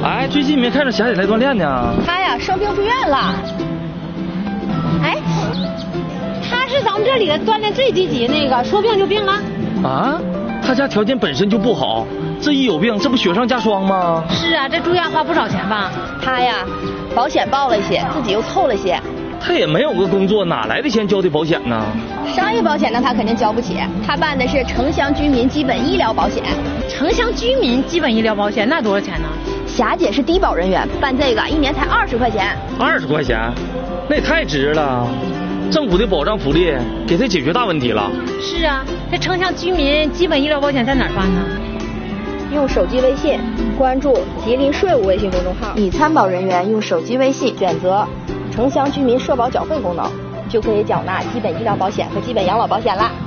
哎，最近没看着霞姐来锻炼呢。 她呀，生病住院了。哎，她是咱们这里的锻炼最积极那个，说病就病了。 啊？她家条件本身就不好，这一有病，这不雪上加霜吗？ 是啊，这住院花不少钱吧？她呀，保险报了些，自己又凑了些。 她也没有个工作，哪来的钱交的保险呢？ 商业保险呢，她肯定交不起。她办的是城乡居民基本医疗保险。 城乡居民基本医疗保险那多少钱呢？ 霞姐是低保人员，办这个一年才20块钱。 20块钱，那也太值了。政府的保障福利给她解决大问题了。 是啊，这城乡居民基本医疗保险在哪儿办呢？ 用手机微信关注吉林税务微信公众号，已参保人员用手机微信选择城乡居民社保缴费功能，就可以缴纳基本医疗保险和基本养老保险啦。